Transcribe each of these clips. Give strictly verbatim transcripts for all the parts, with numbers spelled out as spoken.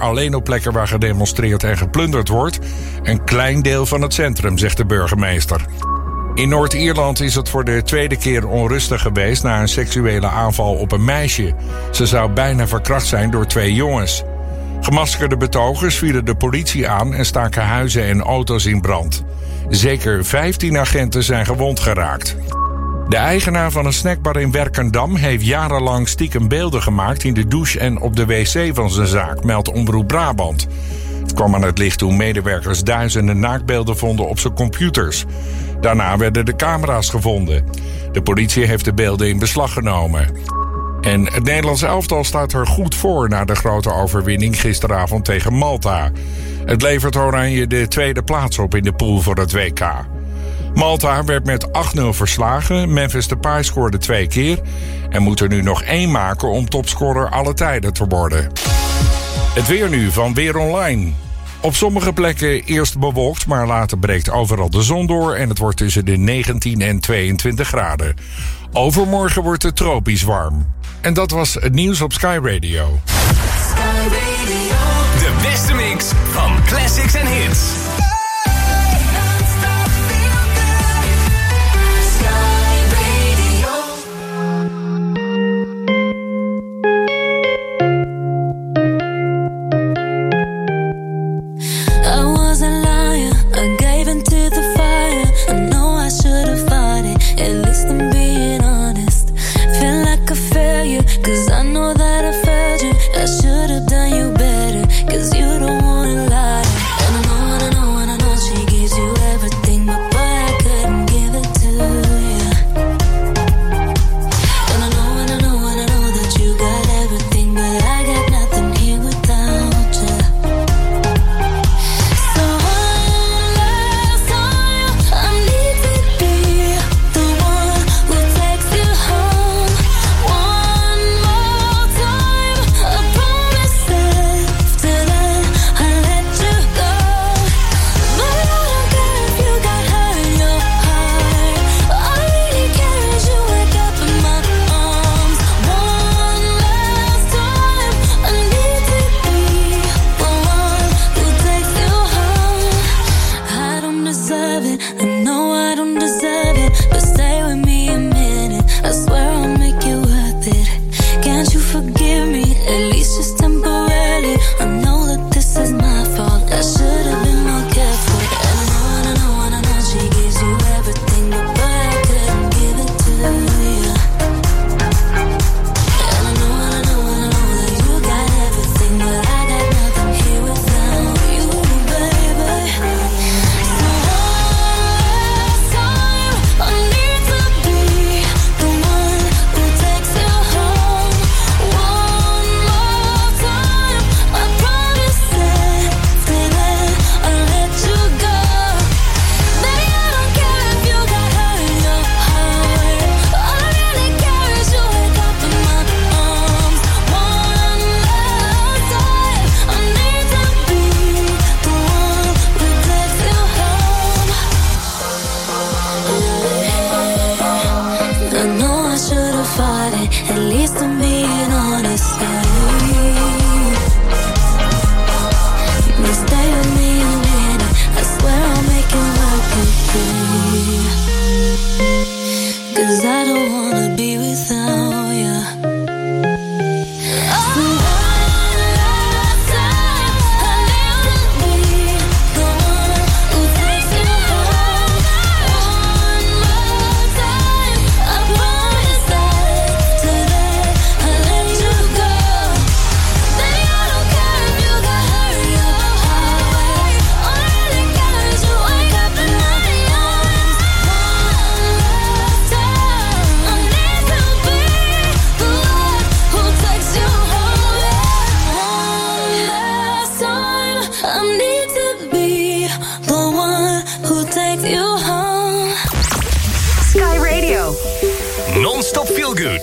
alleen op plekken waar gedemonstreerd en geplunderd wordt. Een klein deel van het centrum, zegt de burgemeester. In Noord-Ierland is het voor de tweede keer onrustig geweest na een seksuele aanval op een meisje. Ze zou bijna verkracht zijn door twee jongens. Gemaskerde betogers vielen de politie aan en staken huizen en auto's in brand. Zeker vijftien agenten zijn gewond geraakt. De eigenaar van een snackbar in Werkendam heeft jarenlang stiekem beelden gemaakt in de douche en op de wc van zijn zaak, meldt Omroep Brabant. Het kwam aan het licht toen medewerkers duizenden naaktbeelden vonden op zijn computers. Daarna werden de camera's gevonden. De politie heeft de beelden in beslag genomen. En het Nederlands elftal staat er goed voor na de grote overwinning gisteravond tegen Malta. Het levert Oranje de tweede plaats op in de pool voor het W K. Malta werd met acht nul verslagen, Memphis Depay scoorde twee keer en moet er nu nog één maken om topscorer alle tijden te worden. Het weer nu van Weer Online. Op sommige plekken eerst bewolkt, maar later breekt overal de zon door en het wordt tussen de negentien en tweeëntwintig graden. Overmorgen wordt het tropisch warm. En dat was het nieuws op Sky Radio. Sky Radio. De beste mix van classics en hits. Non-stop feel good.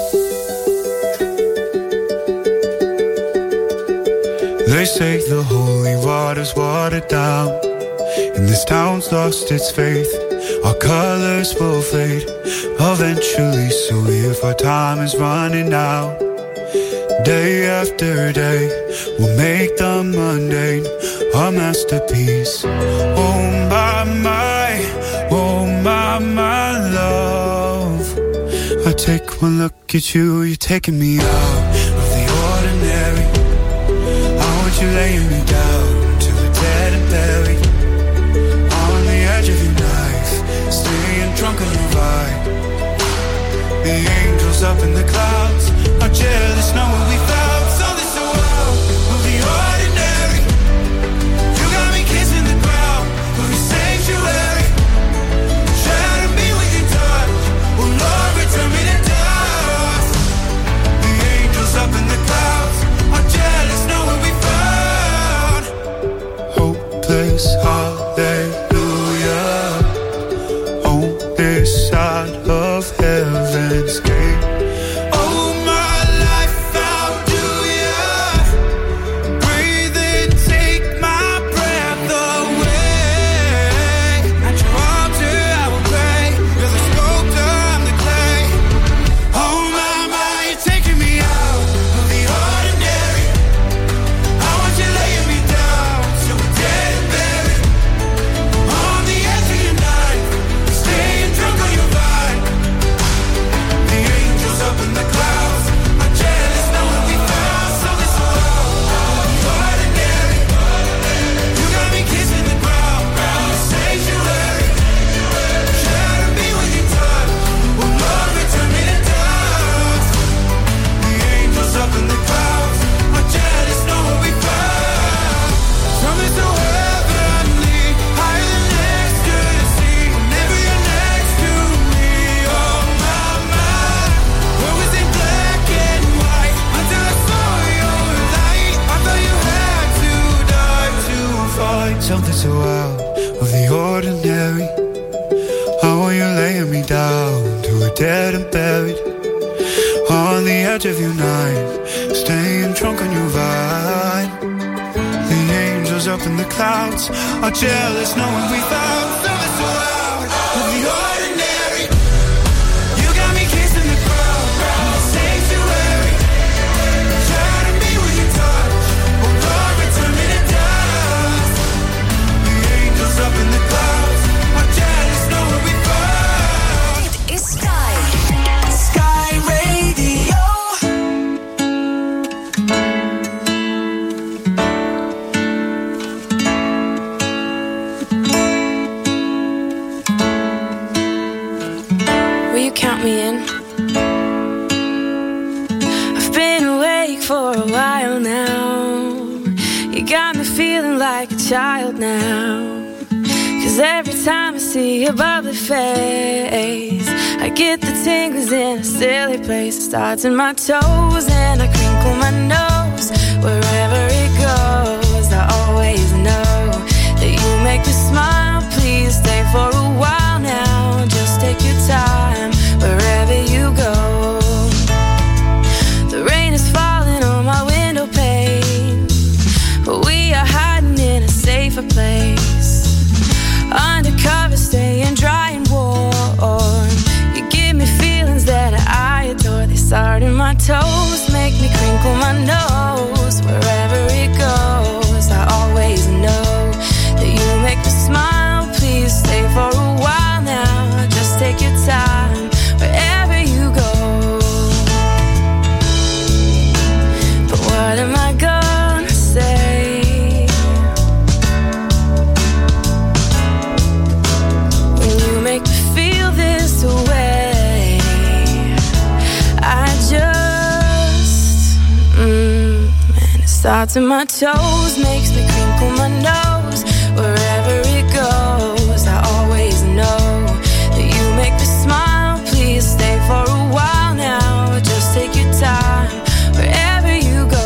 They say the holy water's watered down, and this town's lost its faith. Our colors will fade eventually, so if our time is running out, Day after day, we'll make the mundane a masterpiece. Oh my, my, oh my, my love. I take one look at you, you're taking me out of the ordinary. I want you laying me down till we're dead and buried. On the edge of your knife, staying drunk on your vibe. The angels up in the clouds are jealous knowing we found something so out of the ordinary. You got me kissing the ground of your sanctuary. Shatter me with your touch, oh Lord, return me to dust. The angels up in the clouds are jealous knowing we found hopeless hallelujah on this side of heaven's gate. Something so out of the ordinary. How are you laying me down to a dead and buried? On the edge of your night, staying drunk on your vine. The angels up in the clouds are jealous knowing we found something so out of the ordinary. You got me kissing the ground of the sanctuary. Shatter me with your touch, oh Lord, return me to dust. Up in the clouds, I'm jealous, know what we found. Dit is Sky. Sky Radio. Will you count me in? I've been awake for a while now. You got me feeling like a child now. Cause every time I see your bubbly face, I get the tingles in a silly place. It starts in my toes and I crinkle my nose. Wherever it goes, I always know that you make me smile. Please stay for a while now. Just take your time wherever you go. The rain is falling on my window pane, but we are hiding in a safer place. Undercover, staying dry and warm. You give me feelings that I adore. They start in my toes, make me crinkle my nose. Wherever it goes, I always know that you make me smile. Please stay for a while now. Just take your time wherever you go. But what am I gonna say? Make me feel this way. I just mm, and it starts in my toes, makes me crinkle my nose. Wherever it goes, I always know that you make me smile. Please stay for a while now. Just take your time wherever you go.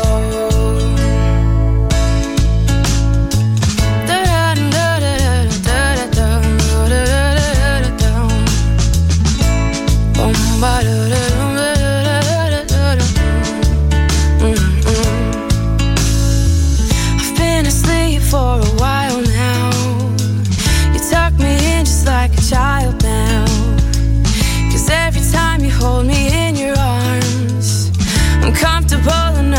I've been asleep for a while now. You tuck me in just like a child now. Cause every time you hold me in your arms, I'm comfortable enough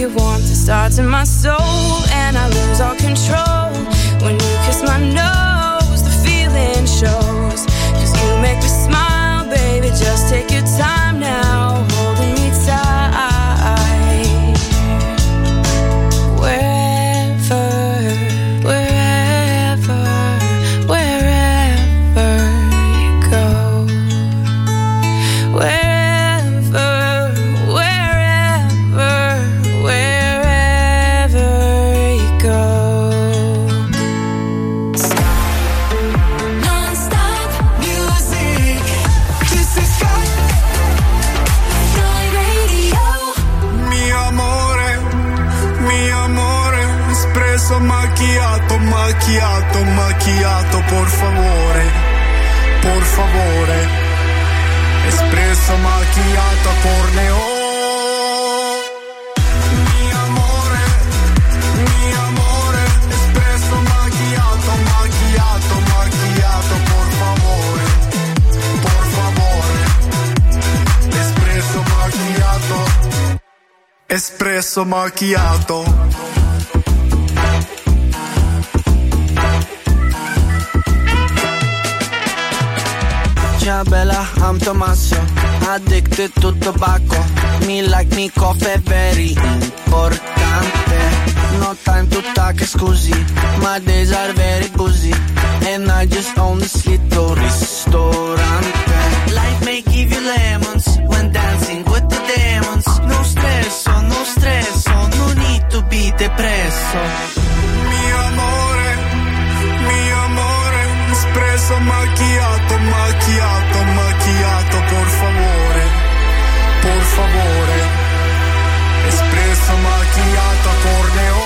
your warmth, it starts in my soul, and I lose all control. When you kiss my nose, the feeling shows. Cause you make me smile, baby, just take your time now, holding me tight. Wherever, wherever, wherever you go. Wherever, wherever, wherever you go. Non-stop music. This is Sky. Sky Radio. Mio amore, mio amore, espresso macchiato, macchiato, macchiato, por favore, por favore, espresso macchiato corneo. Mio amore, mio amore, espresso macchiato, macchiato, macchiato, por favore, por favore, espresso macchiato, espresso macchiato. Ciao bella, I'm Tommaso, addicted to tobacco. Me like me coffee very importante. No time to talk, scusi, my days are very busy, and I just own this little ristorante. Life may give you lemons when dancing with the demons. No stress, no stress, no need to be depresso. Mio amore, mio amore, espresso macchiato, macchiato, macchiato, por favore, por favore, espresso macchiato corneo.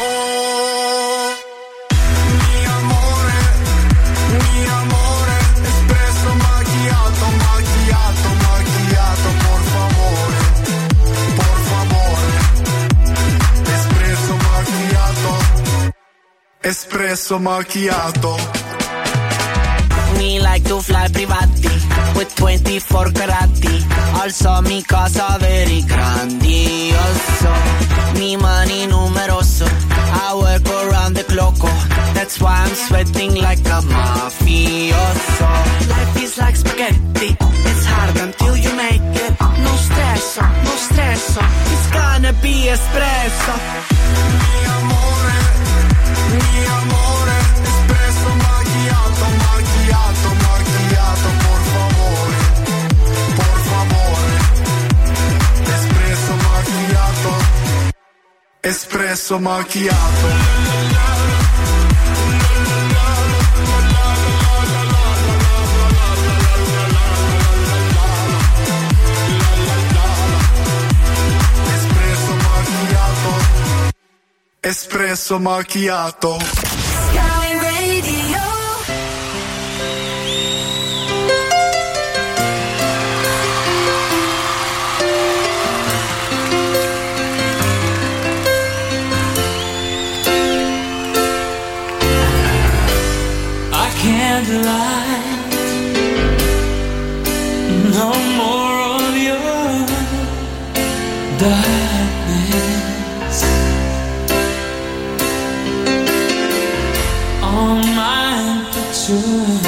Mio amore, mio amore, espresso macchiato, macchiato, macchiato, por favore, por favore, espresso macchiato, espresso macchiato. Me like to fly privati with twenty-four carati. Also mi casa very grandioso. Mi money numeroso. I work around the clock. That's why I'm sweating like a mafioso. Life is like spaghetti. It's hard until you make it. No stress, no stress. It's gonna be espresso. Mio amore, mio amore, espresso macchiato, macchiato, macchiato, por favore, por favore, espresso macchiato, espresso macchiato. Espresso macchiato. Sky Radio. I can't lie. No more of your darkness. All my pictures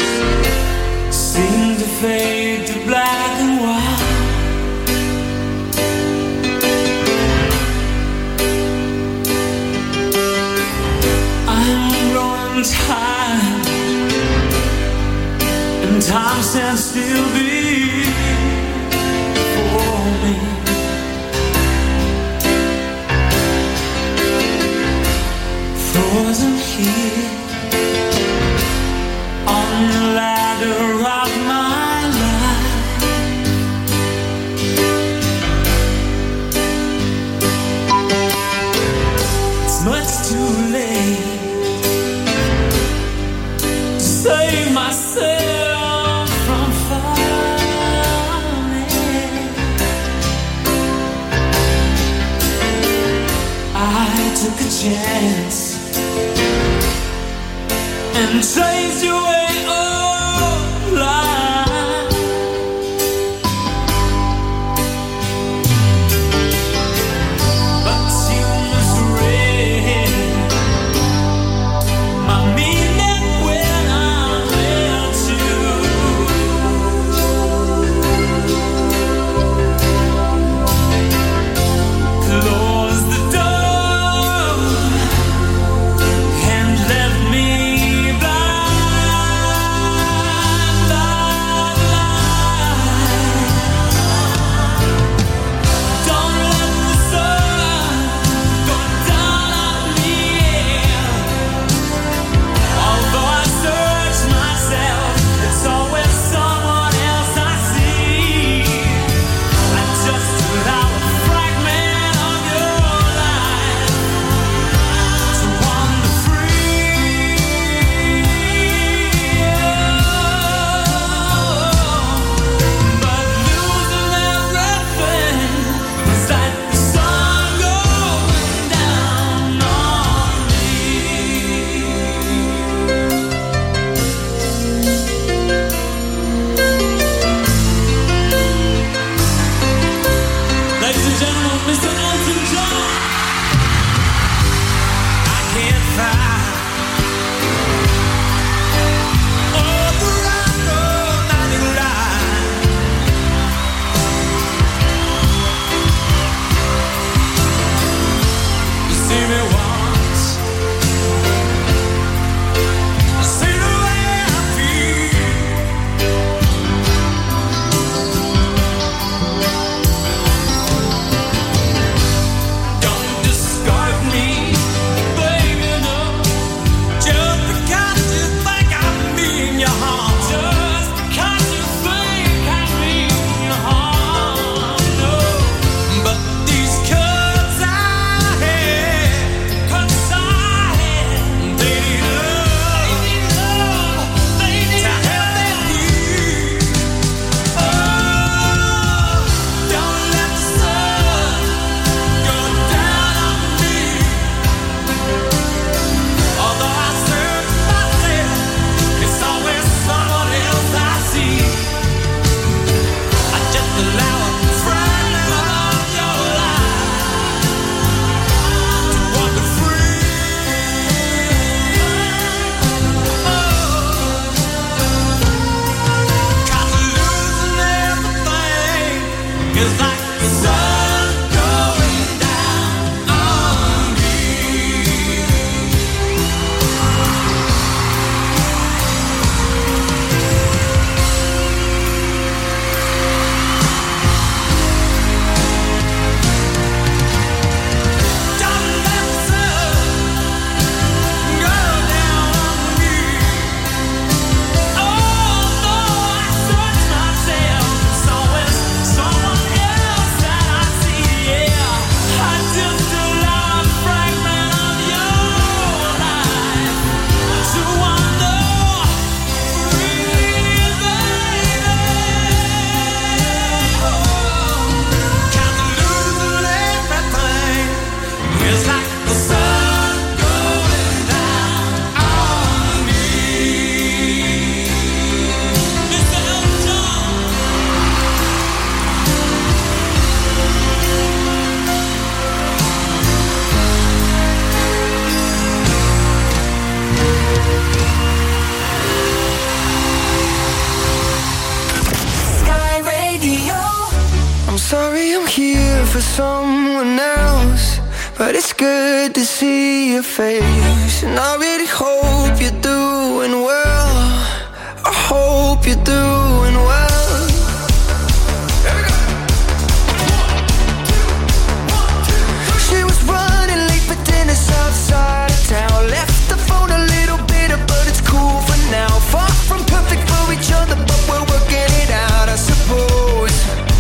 seem to fade to black and white. I'm growing tired, and time stands still before me. Frozen here on the ladder of my life. It's much too late to save myself from falling. I took a chance and chased you away. Oh, life. But you someone else, but it's good to see your face. And I really hope you're doing well. I hope you're doing well. She was running late for dinner outside of town. Left the phone a little bitter, but it's cool for now. Far from perfect for each other, but we're working it out, I suppose.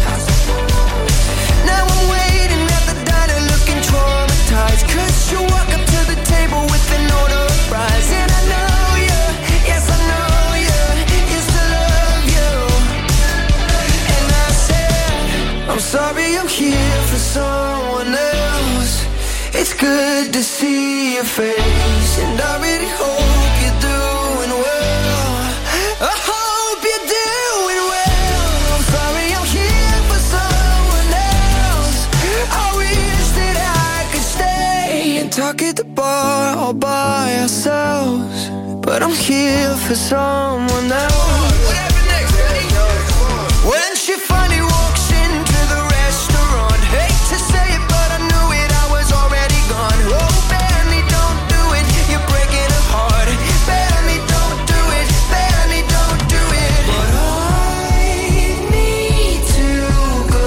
Now I'm waiting at the diner looking traumatized, 'cause you walk up to the table with an order of fries. And I know you, yes I know you, used to love you. And I said, I'm sorry I'm here for someone else. It's good to see your face, and I really hope you're doing well. I hope you're doing well. I'm sorry I'm here for someone else. I wish that I could stay and talk at the bar all by ourselves, but I'm here for someone else. Whatever next, ready? When she finally walks into the restaurant, hate to say it, but I knew it, I was already gone. Oh, Benny, don't do it, you're breaking her heart. Benny, don't do it, Benny, don't do it. But I need to go.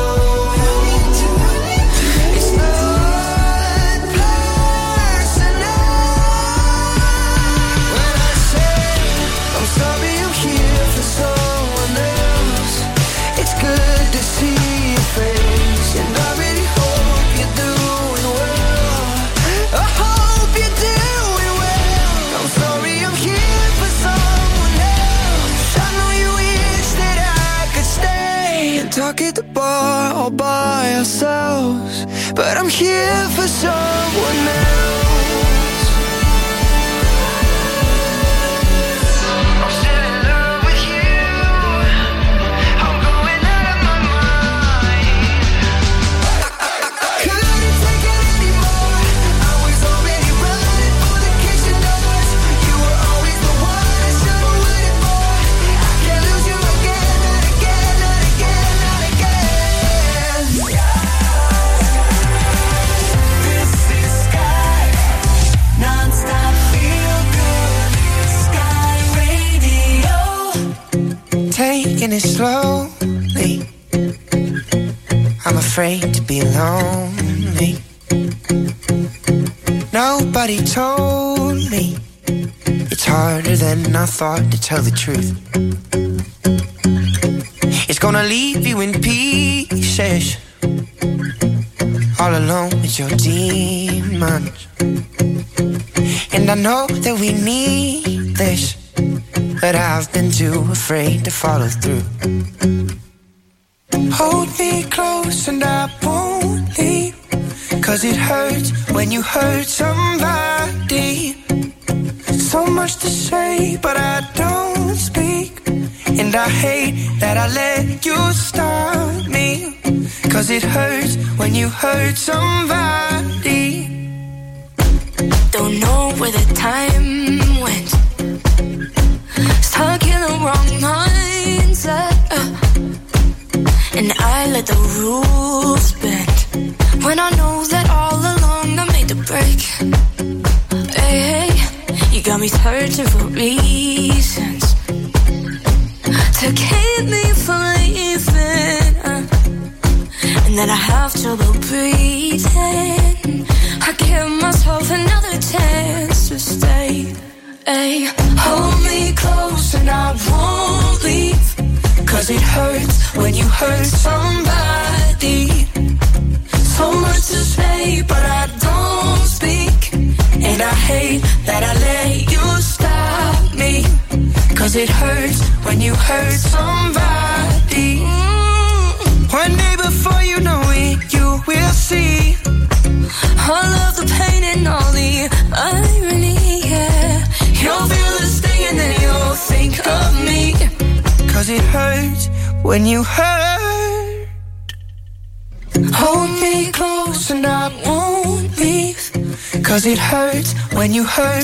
It's not personal. When I say I'm sorry I'm here for someone else, it's good to see your face, and I really hope you're doing well. I hope you're doing well. I'm sorry I'm here for someone else. I know you wish that I could stay and talk at the bar all by ourselves, but I'm here for someone else. I'm still in love with you. I'm going out of my mind. Couldn't take it anymore. I was already running for the kitchen doors. You were always the one I should have waited for. I can't lose you again, not again, not again, not again. This is Sky, non-stop feel good. Sky Radio. Taking it slowly. I'm afraid to be lonely. Nobody told me it's harder than I thought to tell the truth. It's gonna leave you in pieces, all alone with your demons. And I know that we need this, but I've been too afraid to follow through. Hold me close and I won't leave, 'cause it hurts when you hurt somebody. So much to say, but I don't speak. And I hate that I let you stop me, 'cause it hurts when you hurt somebody. Don't know where the time went. Stuck in the wrong mindset, uh, and I let the rules bend, when I know that all along I made the break. Hey, hey, you got me searching for reasons to keep me from leaving, uh, and then I have trouble breathing. I give myself another chance to stay. Hey, hold me close and I won't leave, 'cause it hurts when you hurt somebody. So much to say, but I don't speak. And I hate that I let you stop me, 'cause it hurts when you hurt somebody. Mm. One day before you know it, you will see all of the pain and all the irony, yeah. You'll feel the sting and then you'll think of me, 'cause it hurts when you hurt. Hold me close and I won't leave, 'cause it hurts when you hurt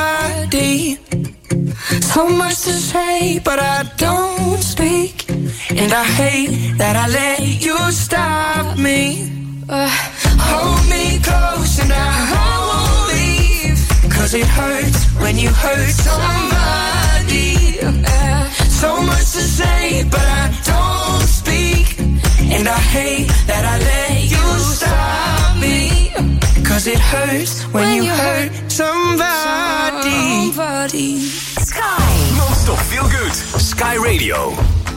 somebody. So much to say, but I don't speak. And I hate that I let you stop me. uh, Hold me close and I won't leave. Cause it hurts when you hurt somebody. uh, So much to say but I don't speak. And I hate that I let you stop me. Cause it hurts when, when you, you hurt somebody. somebody. Sky. Non-stop feel good. Sky Radio.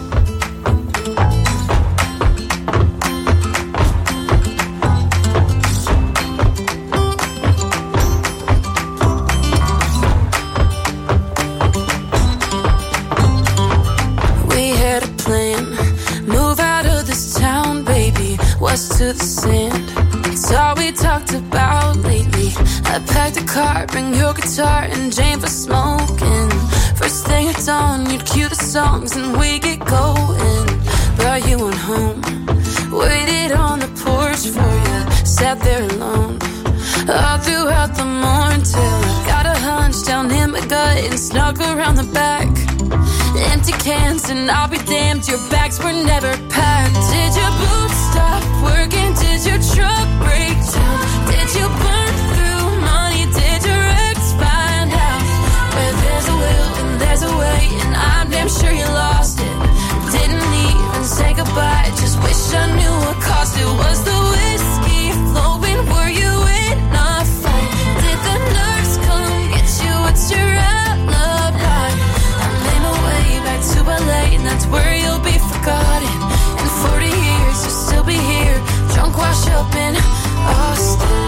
West to the sand, it's all we talked about lately. I packed a car, bring your guitar and Jane for smoking. First thing at dawn, you'd cue the songs and we get going. Brought you on home, waited on the porch for you, sat there alone all throughout the morning till I got a hunch down in my gut and snuck around the back. Empty cans and I'll be damned, your bags were never packed. Did your boots stop working? Did your truck break down? Did you burn through money? Did your ex find out? Where there's a will and there's a way, and I'm damn sure you lost it. Didn't even say goodbye, just wish I knew what caused it. Was the whiskey flowing? Were you in a fight? Did the nurse come get you? What's your alibi? To L A, and that's where you'll be forgotten. In forty years, you'll still be here, drunk, washed up in Austin.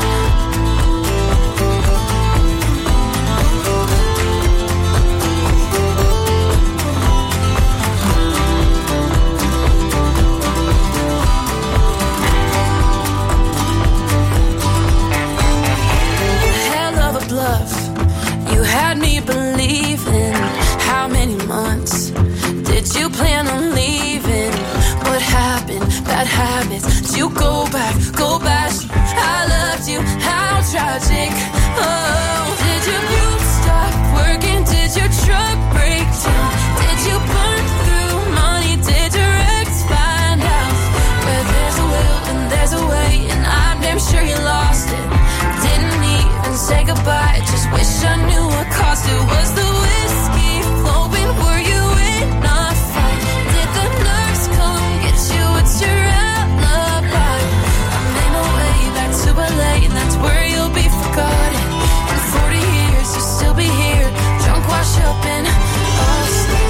Hell of a bluff, you had me believing. How many months did you plan on leaving? What happened? Bad habits. Did you go back? Go back. I loved you. How tragic. Oh, did your boots stop working? Did your truck break down? Did you burn through money? Did your ex find out? Where there's a will and there's a way, and I'm damn sure you lost it. Didn't even say goodbye, just wish I knew what caused it. Was the whiskey flowing? Were you in a fight? Did the nurse come get you? What's your alibi? I made my way back to L A, and that's where you'll be forgotten. In forty years, you'll still be here, drunk, washed up in Austin.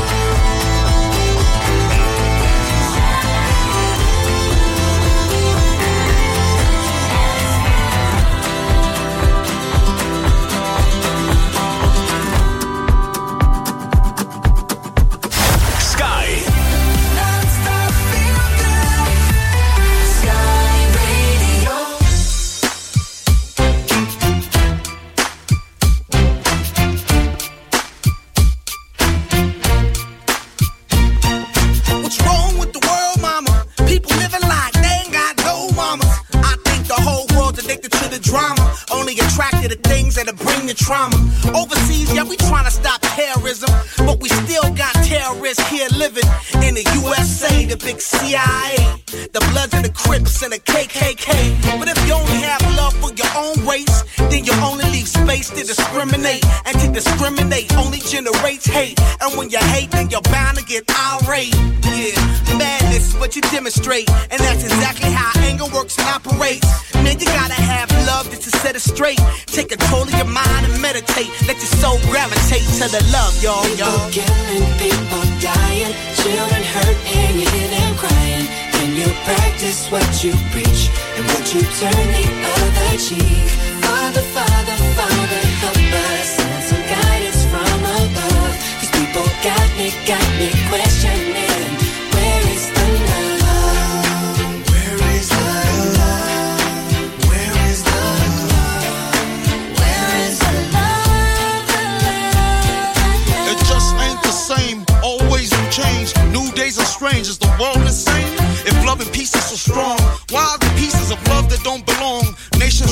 Trauma. Overseas, yeah, we trying to stop terrorism, but we still got terrorists here living in the U S A, the big C I A, the Bloods and the Crips and the K K K. But if you only have love for your own race, then you only leave space to discriminate, and to discriminate only generates hate. And when you hate, then you're bound to get irate. Yeah, madness, but you demonstrate, and that's exactly how anger works and operates. Man, you gotta have love just to set it straight. Take control of your mind and meditate. Let your soul gravitate to the love, y'all, y'all. People killing, people dying, children hurt and you hear them crying. Can you practice what you preach, and would you turn the other cheek? Father, Father, Father, help us, send some guidance from above. These people got me, got me questioning, where is the love? Where is the love? Where is the love? Where is the love? The love, the love? It just ain't the same, always new change. New days are strange, is the world insane? If love and peace is so strong, why are the pieces of love that don't belong? Nations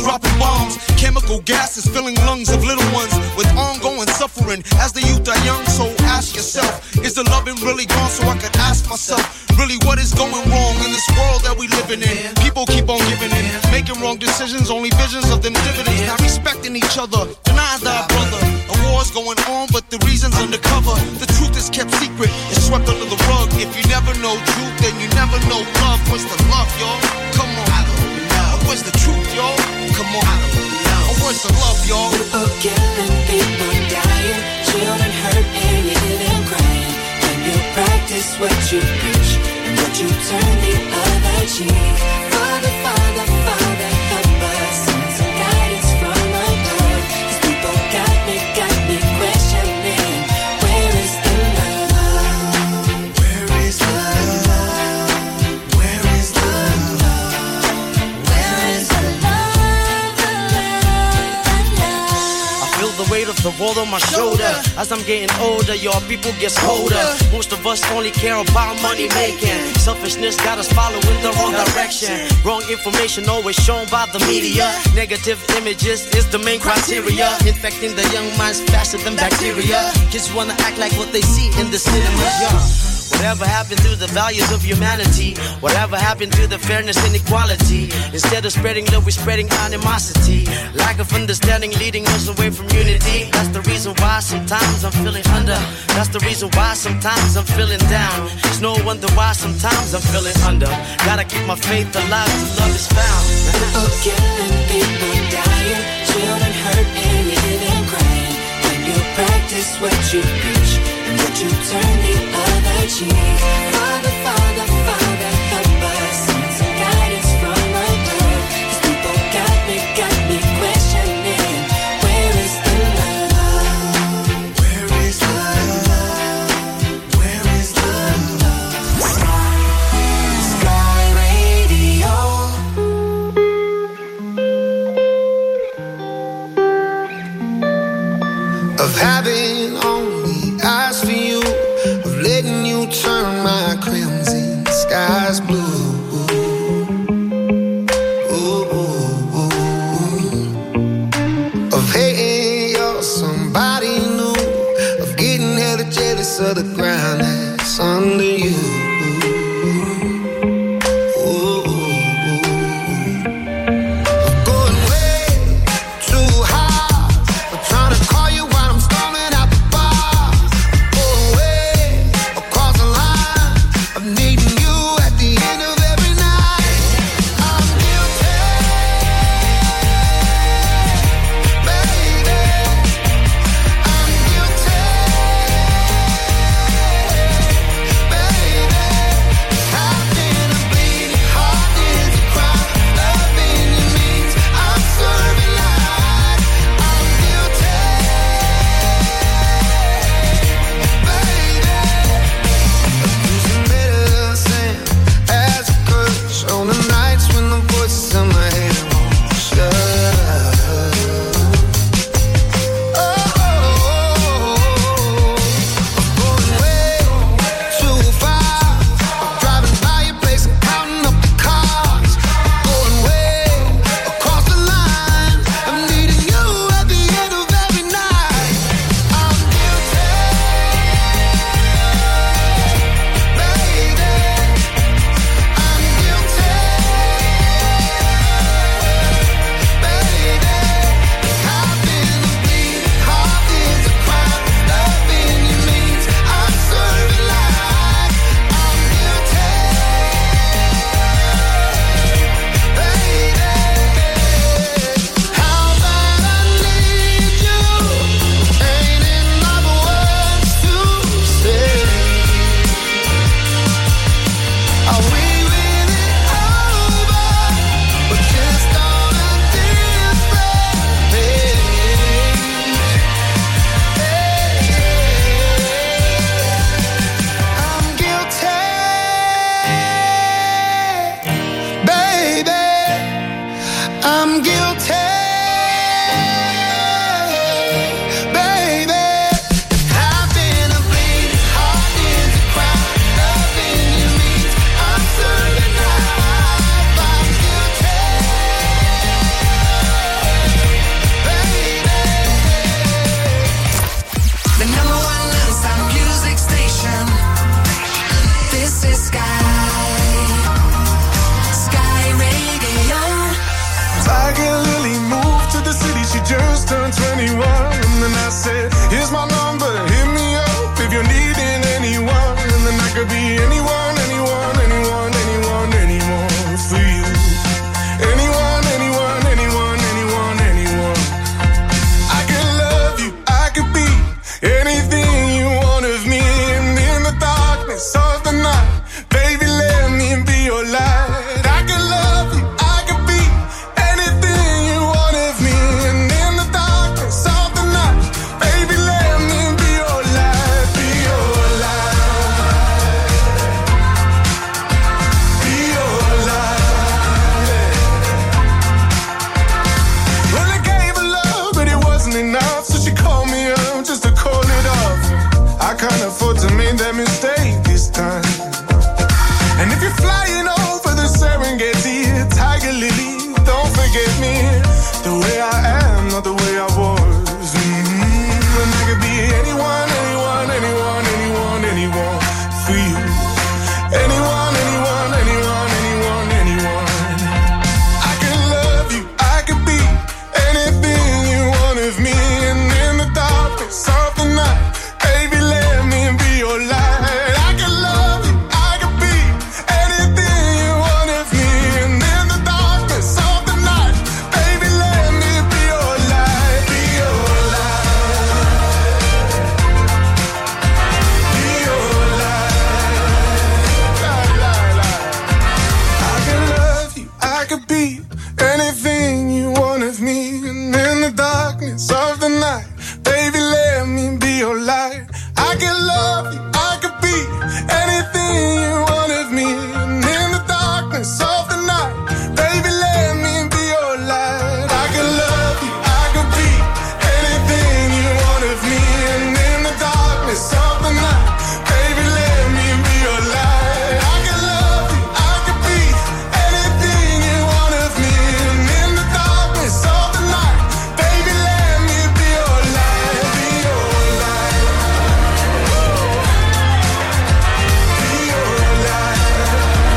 dropping bombs. Chemical gases filling lungs of little ones with ongoing suffering. As the youth are young, so ask yourself, is the loving really gone? So I could ask myself, really what is going wrong in this world that we living in? People keep on giving in, making wrong decisions, only visions of them dividends. Not respecting each other, denying thy brother. A war's going on, but the reason's undercover. The truth is kept secret, it's swept under the rug. If you never know truth, then you never know love. Where's the love, y'all? Come on. I don't know. Where's the truth, y'all? Come on. I don't know. Where's the love, y'all? People killing, people dying, children hurt and you hear them crying. When you practice what you preach and what you turn the other cheek. Father, Father, Father, help us. Send some guidance from above. These people got me, got me questioning. Where is the love? Where is the love? Where is the love? Where is the love? The love, the love. I feel the weight of the world on my shoulder. As I'm getting older, y'all people get colder. Most of us only care about money making. Selfishness got us following the wrong direction. Wrong information always shown by the media. Negative images is the main criteria. Infecting the young minds faster than bacteria. Kids wanna act like what they see in the cinemas, yeah. Whatever happened to the values of humanity? Whatever happened to the fairness and equality? Instead of spreading love, we're spreading animosity. Lack of understanding leading us away from unity. That's the reason why sometimes I'm feeling under. That's the reason why sometimes I'm feeling down. It's no wonder why sometimes I'm feeling under. Gotta keep my faith alive till love is found. People killing, people dying, children hurt and you hear them crying. When you practice what you preach and what you turn the other cheek. Father, Father, Father, help us. Send some guidance from above. These people got me, got me questioning. Where is the love? Where is the love? Where is the love? Sky Radio. Of having only eyes for you, of letting you turn my crimson skies blue. Ooh, ooh, ooh. Of hating you're somebody new, of getting hella jealous of the ground that's under you. Baby enough, so she called me up just to call it off. I can't afford to make that mistake this time. And if you're flying over the Serengeti, Tiger Lily, don't forget me. The way I am, not the way I was. Mm-hmm. And I could be anyone, anyone, anyone, anyone, anyone for you. Anyone, anyone, anyone, anyone, anyone. I can love you, I could be anything you want of me. And in the darkness of the night, baby, let me be your light. I can love you, I could be anything you want of me. And in the darkness of the night, baby, let me be your light. Be your light. Be your light. La, la, la. I can love you, I could be anything you want of me. And in the darkness of the night, baby, let me be your light. I can love you, I could be anything you want of me. And in the darkness of the night, baby, let me be your light. I can love you, I could be anything you want of me. And in the darkness of the night, baby, let me be your light. I can love you, I could be anything you want of me. And in the darkness of the night, baby, let me be your light. Be your light. Be your light.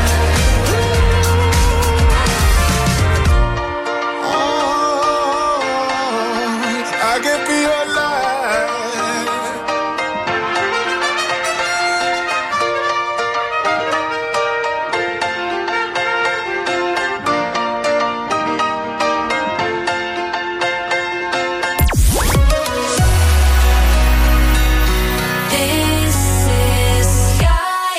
Oh, I can be your light. This is Sky.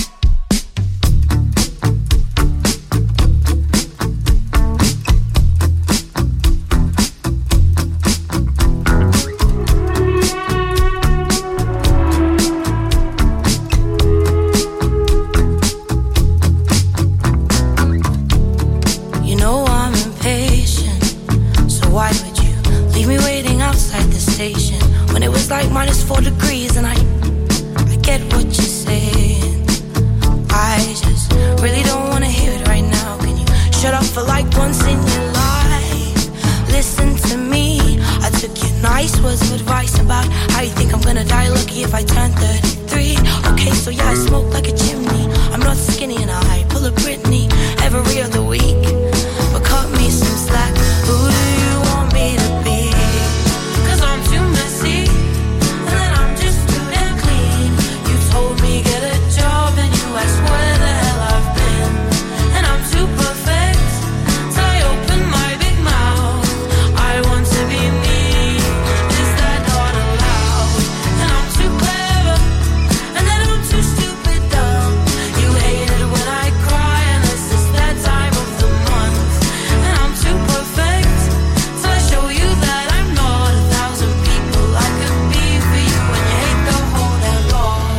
You know I'm impatient, so why would you leave me waiting outside the station when it was like minus four degrees? And I, I get what you're saying. I just really don't wanna hear it right now. Can you shut up for like once in your life? Listen to me. I took your nice words of advice about how you think I'm gonna die lucky if I turn thirty-three. Okay, so yeah, I smoke like a chimney. I'm not skinny and I pull a Britney every other week. But cut me some slack. Who do you want me to be? 'Cause I'm too messy, and then I'm just too damn clean. You told me get a job and you asked where the hell I've been. And I'm too perfect, so I open my big mouth. I want to be me, is that not allowed? And I'm too clever, and then I'm too stupid dumb. You hate it when I cry, and this is that time of the month. And I'm too perfect, so I show you that I'm not a thousand people I could be for you. And you hate the whole damn lot.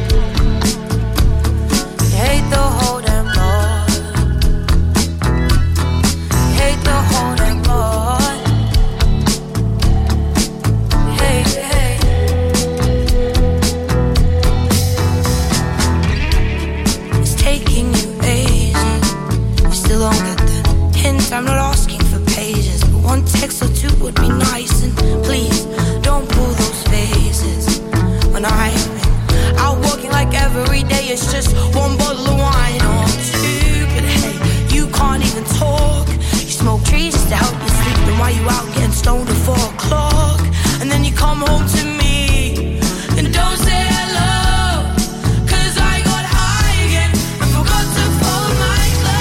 You hate the whole damn lot. You hate the whole damn lot. Hey, hey. It's taking you ages. You still don't get the hint. I'm not asking for pages, but one text or two would be nice. And please don't pull those faces when I've been out walking like every day. It's just one bottle of wine or two. But hey, you can't even talk. You smoke trees just to help you sleep. And while you out getting stoned at four o'clock, and then you come home to me and don't say hello. 'Cause I got high again and forgot to fold my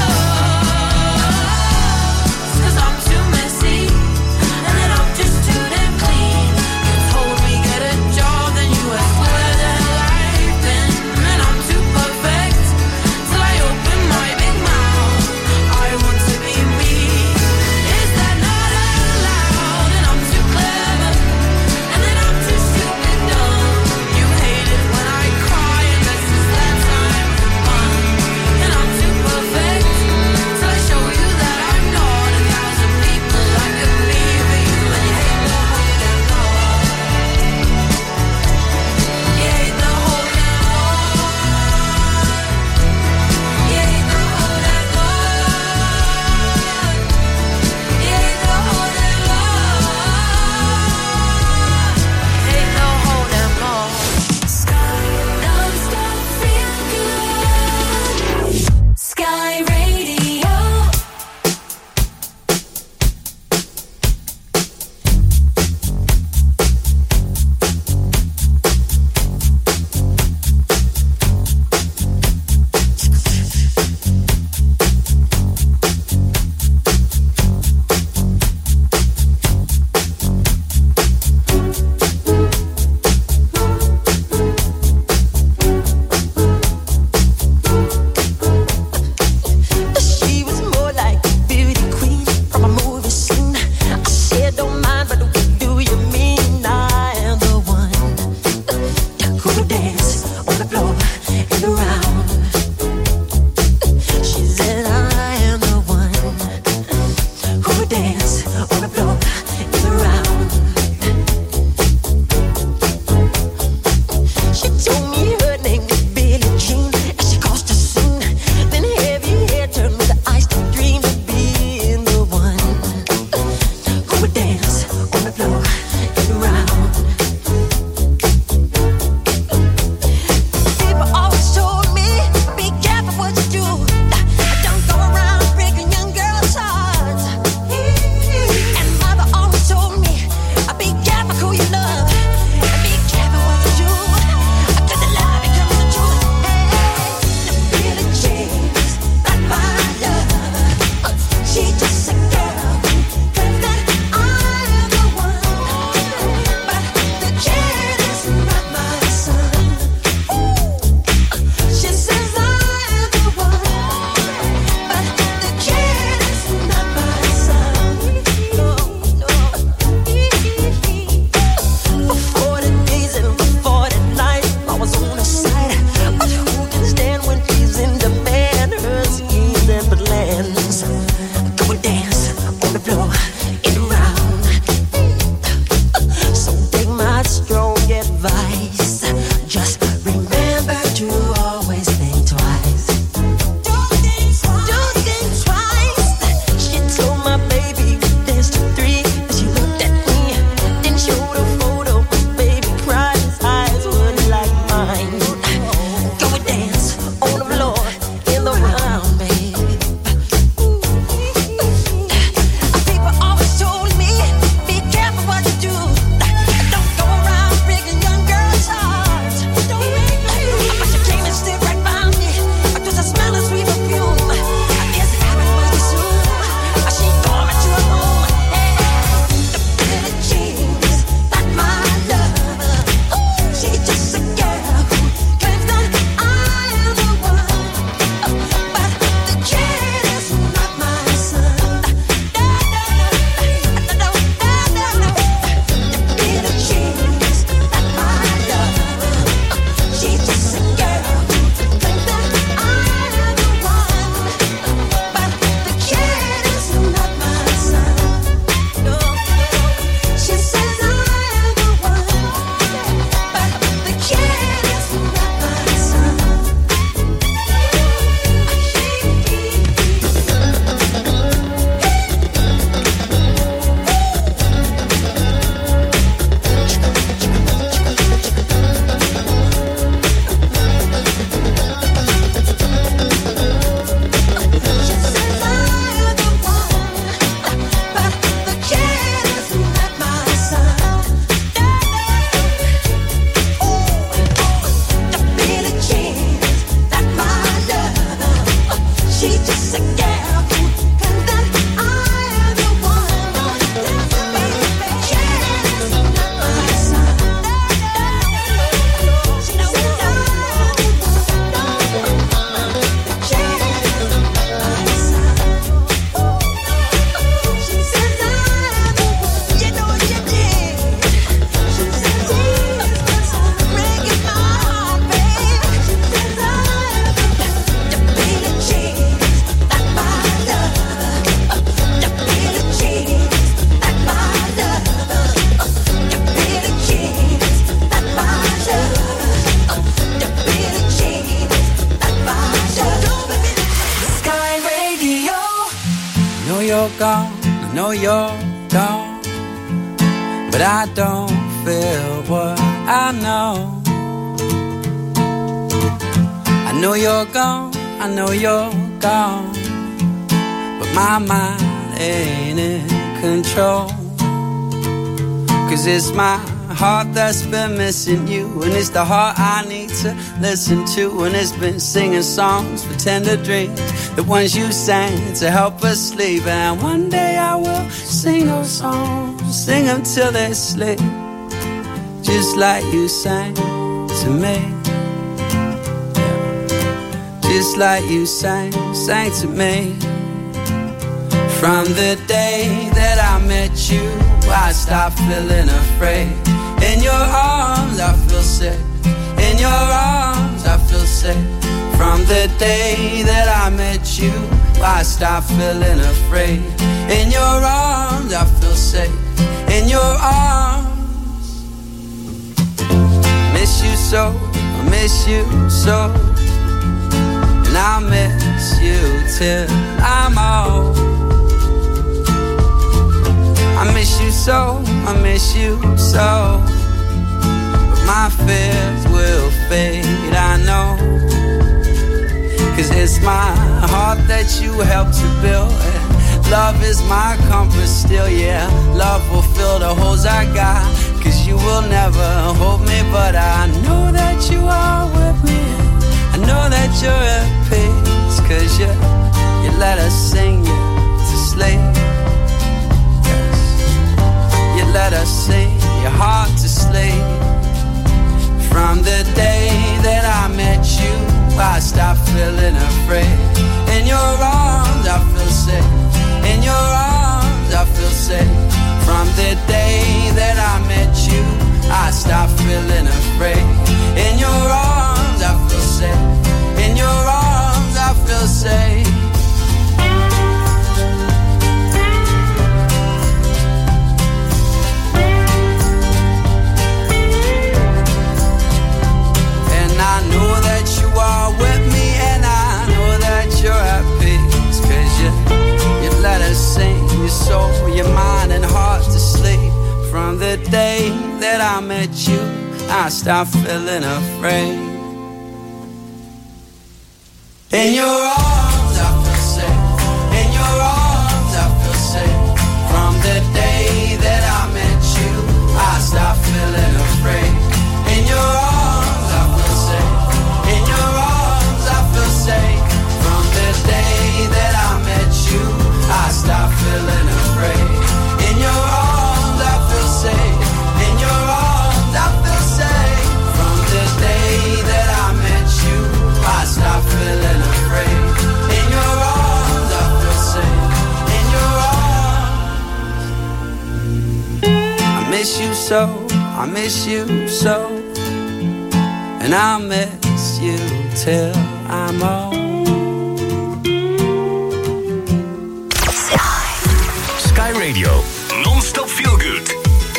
clothes. 'Cause I'm too messy, and then I'm just too damn clean. You told me get a job, then you asked where the hell I've been. And I'm too perfect, till I open my big mouth. I want to be me, is that not allowed? And I'm too clever, and then I'm too you're gone, but I don't feel what I know. I know you're gone, I know you're gone, but my mind ain't in control. Cause it's my heart that's been missing you, and it's the heart I need to listen to. And it's been singing songs for tender dreams, the ones you sang to help us sleep. And one day I will sing those songs, sing them till they sleep, just like you sang to me. Just like you sang, sang to me. From the day that I met you, I stopped feeling afraid. In your arms I feel safe, in your arms I feel safe. From the day that I met you, I stopped feeling afraid. In your arms I feel safe, in your arms. Miss you so, I miss you so, and I'll miss you till I'm old. I miss you so, I miss you so, but my fears will fade, I know. Cause it's my heart that you helped to build, and love is my compass still, yeah. Love will fill the holes I got, cause you will never hold me, but I know that you are with me. I know that you're at peace, cause you, you let us sing you to sleep. Let us sing your heart to sleep. From the day that I met you, I stopped feeling afraid. In your arms I feel safe, in your arms I feel safe. From the day that I met you, I stopped feeling afraid. In your arms I feel safe, in your arms I feel safe. I know that you are with me, and I know that you're at peace, cause you, you let us sing your soul, your mind and heart to sleep. From the day that I met you, I stopped feeling afraid. In your arms I feel safe, in your arms I feel safe. From the day that I met you, I stopped feeling afraid. In your arms I feel safe, in your arms I feel safe. From the day that I met you, I stopped feeling afraid. In your arms I feel safe, in your arms I feel safe. From the day that I met you, I stopped feeling afraid. In your arms I feel safe, in your arms. I miss you so, I miss you so, and I'll miss you till I'm old. Sky. Sky Radio, non-stop feel good.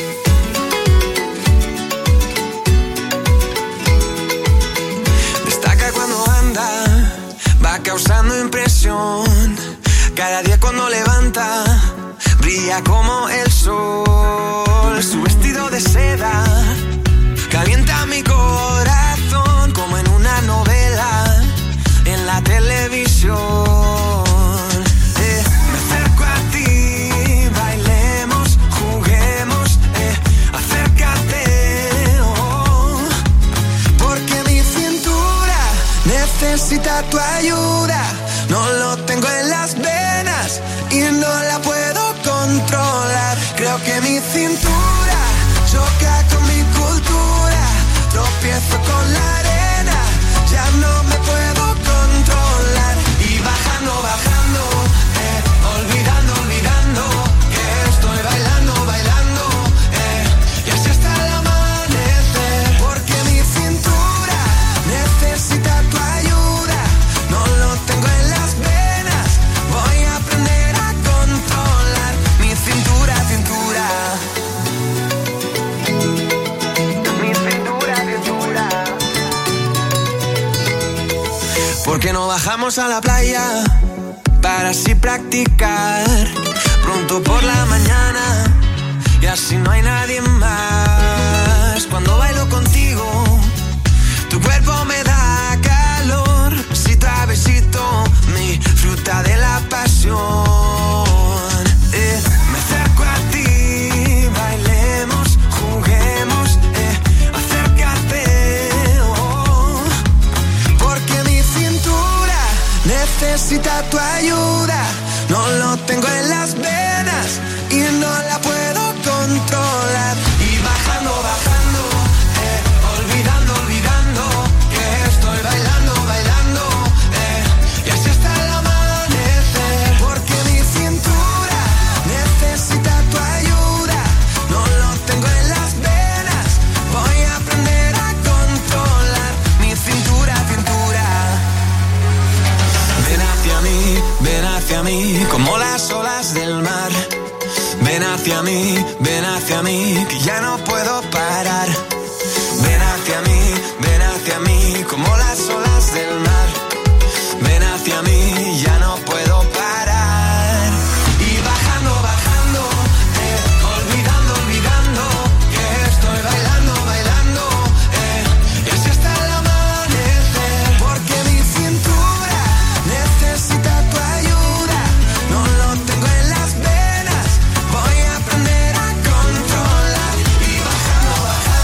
Destaca cuando anda, va causando impresión. Cada día cuando levanta, brilla como el sol. Su vestido de seda calienta mi corazón como en una novela en la televisión. Eh, me acerco a ti, bailemos, juguemos, eh, acércate, oh, porque mi cintura necesita tu ayuda. No lo tengo en las venas y no la puedo controlar. Creo que mi cintura choca con mi cultura, tropiezo con la arena, ya no me puedo controlar. Y bajando, bajando, eh, olvidando, olvidando, que estoy bailando, bailando, eh, y así hasta el amanecer. Porque mi cintura necesita tu ayuda, no lo tengo en las venas, voy a aprender a controlar mi cintura, cintura. ¿Por qué no bajamos a la playa para así practicar? pronto por la mañana y así no hay nadie más. Cuando bailo contigo, tu cuerpo me da calor, besito a besito, mi fruta de la pasión. Eh, me acerco a ti, bailemos, juguemos, eh, acércate, oh, porque mi cintura necesita tu ayuda. No lo tengo en las venas y no la puedo controlar. Y bajando, bajando, eh, olvidando, olvidando que estoy bailando, bailando, eh, y así hasta el amanecer. Porque mi cintura necesita tu ayuda. No lo tengo en las venas, voy a aprender a controlar mi cintura, cintura. Ven hacia mí, ven hacia mí, como las olas del mar. Ven hacia mí, ven hacia mí, que ya no puedo parar. Ven hacia mí, ven hacia mí, como las olas del mar. Ven hacia mí, ya no puedo parar. Y bajando, bajando, eh, olvidando, olvidando que estoy bailando, bailando, eh, y así hasta el amanecer. Porque mi cintura necesita tu ayuda. No lo tengo en las venas, voy a aprender a controlar. Y bajando, bajando.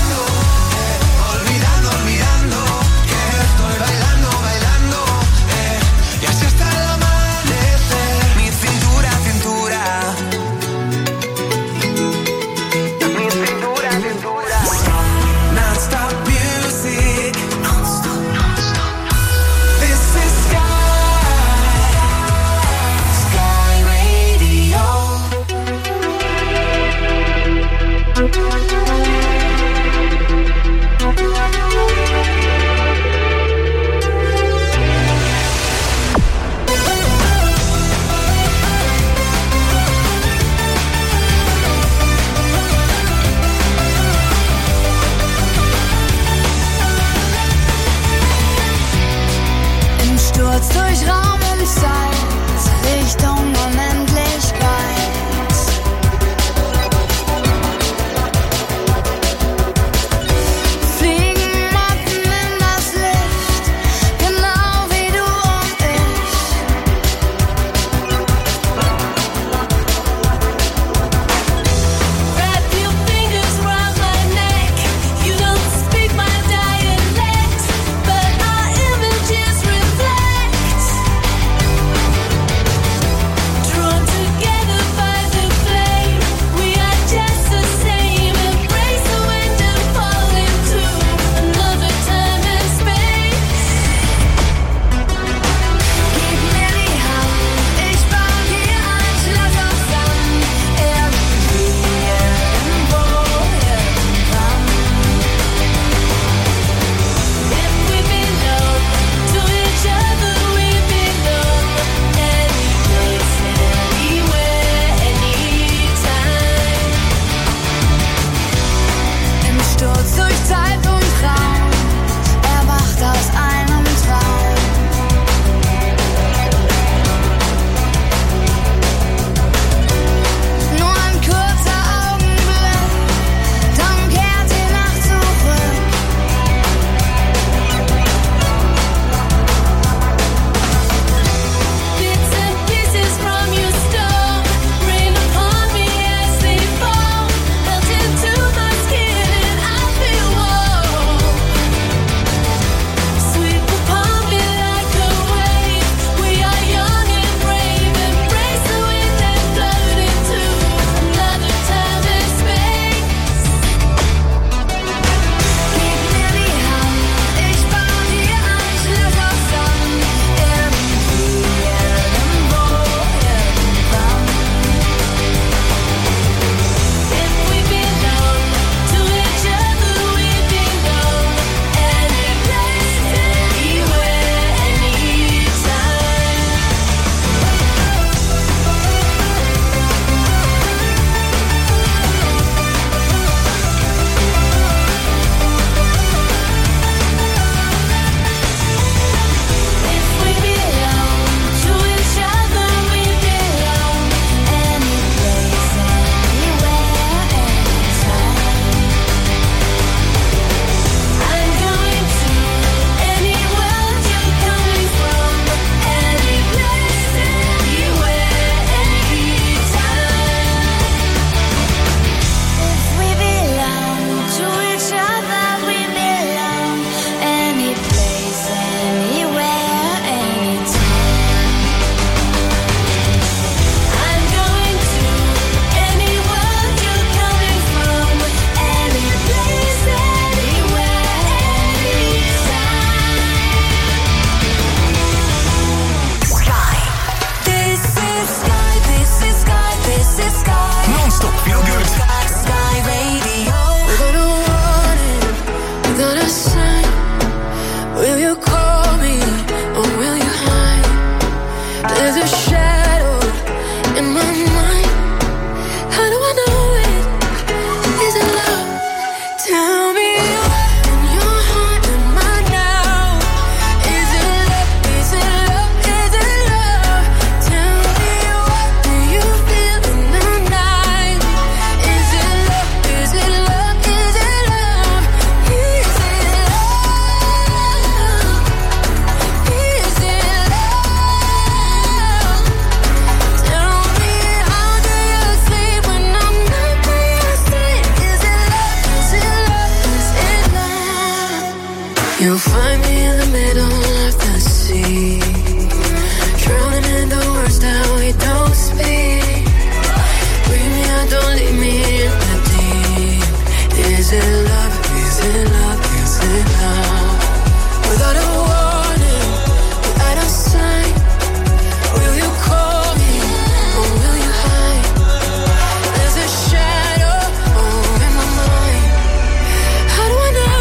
You'll find me in the middle of the sea, drowning in the words that we don't speak. Bring me out, don't leave me in the deep. Is it love, is it love, is it love? Without a warning, without a sign, will you call me or will you hide? There's a shadow over my mind. How do I know?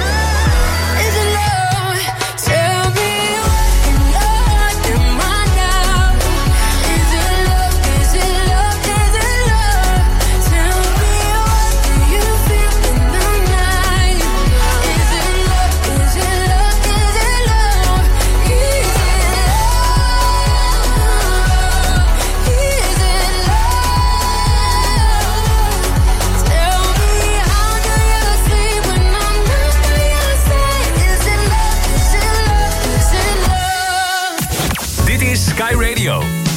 Sky Radio.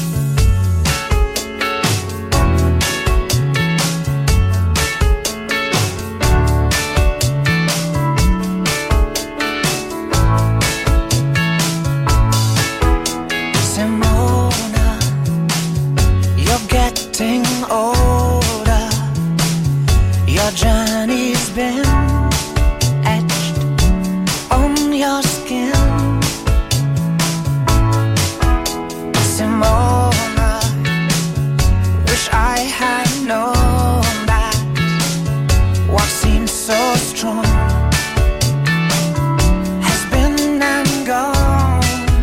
Simona, you're getting older. Your journey's been etched on your skin. Simona, wish I had known that what seemed so strong has been and gone.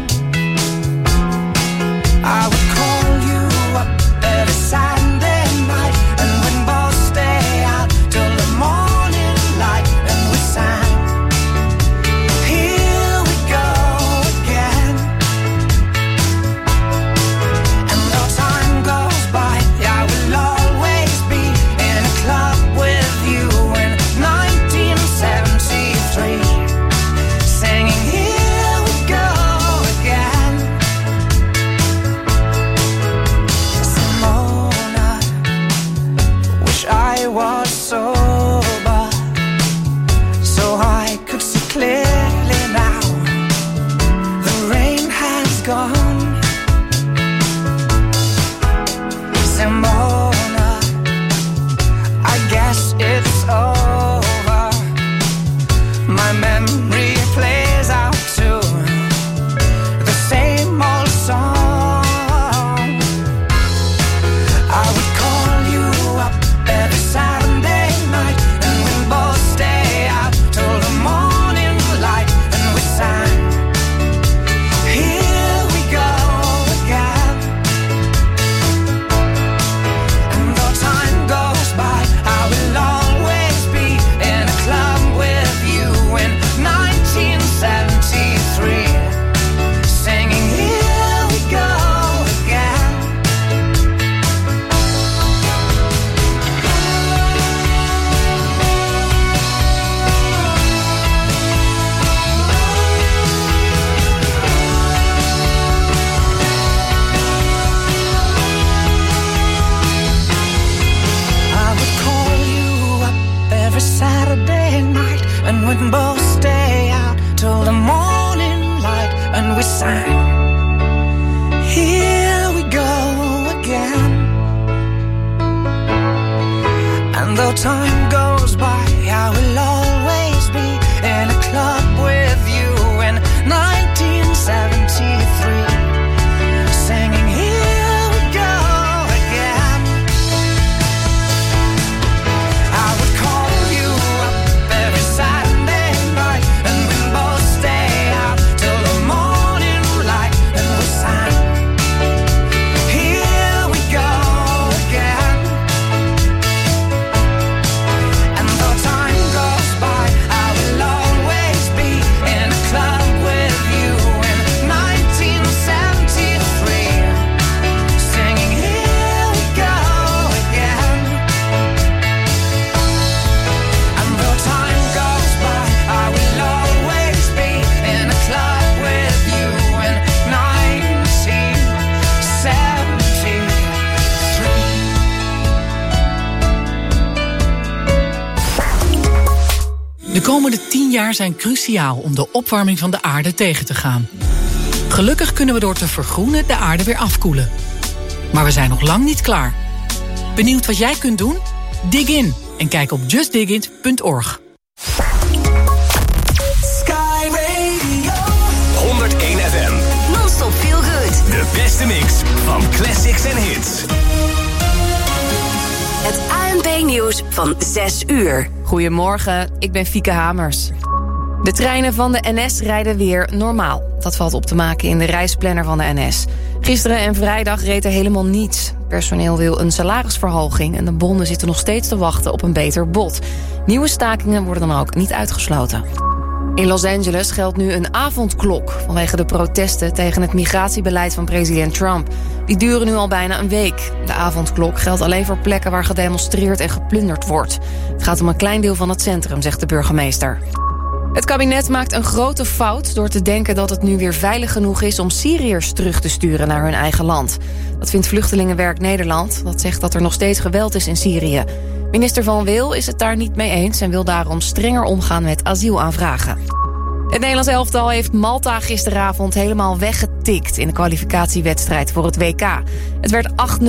I would call you up every Sunday night, and we'd both stay out till the morning light, and we sang, here we go again. And though time goes by, I will always be in a club with you in nineteen seventy-three, singing here we go again. Simona, wish I was sober so I could see clearly now. The rain has gone. Simona, I guess it's over. My memory plays out to the same old song. I would call you up every Saturday night, and we'd both stay out till the morning light, and we sang, here we go again. And though time goes by, I will always be in a club with you in nineteen seventy-three, singing here we go again. I would call you up every Saturday night, and we'd both stay out till the morning light, and we sang, here we go again. And though time goes by, I will always be in a club with you in nineteen seventy-three, singing here we go again. I would call you up every Saturday night, and we'd both stay out till the morning light, and we sang, here we go again. And though time De komende tien jaar zijn cruciaal om de opwarming van de aarde tegen te gaan. Gelukkig kunnen we door te vergroenen de aarde weer afkoelen. Maar we zijn nog lang niet klaar. Benieuwd wat jij kunt doen? Dig in en kijk op just dig it punt org. Sky Radio. honderdéén F M. Non-stop feel good. De beste mix van classics en hits. Het A N P-nieuws van zes uur. Goedemorgen, ik ben Fieke Hamers. De treinen van de N S rijden weer normaal. Dat valt op te maken in de reisplanner van de N S. Gisteren en vrijdag reed er helemaal niets. Personeel wil een salarisverhoging en de bonden zitten nog steeds te wachten op een beter bod. Nieuwe stakingen worden dan ook niet uitgesloten. In Los Angeles geldt nu een avondklok vanwege de protesten tegen het migratiebeleid van president Trump. Die duren nu al bijna een week. De avondklok geldt alleen voor plekken waar gedemonstreerd en geplunderd wordt. Het gaat om een klein deel van het centrum, zegt de burgemeester. Het kabinet maakt een grote fout door te denken dat het nu weer veilig genoeg is om Syriërs terug te sturen naar hun eigen land. Dat vindt Vluchtelingenwerk Nederland. Dat zegt dat er nog steeds geweld is in Syrië. Minister Van Wil is het daar niet mee eens en wil daarom strenger omgaan met asielaanvragen. Het Nederlands elftal heeft Malta gisteravond helemaal weggetikt in de kwalificatiewedstrijd voor het W K. Het werd acht nul.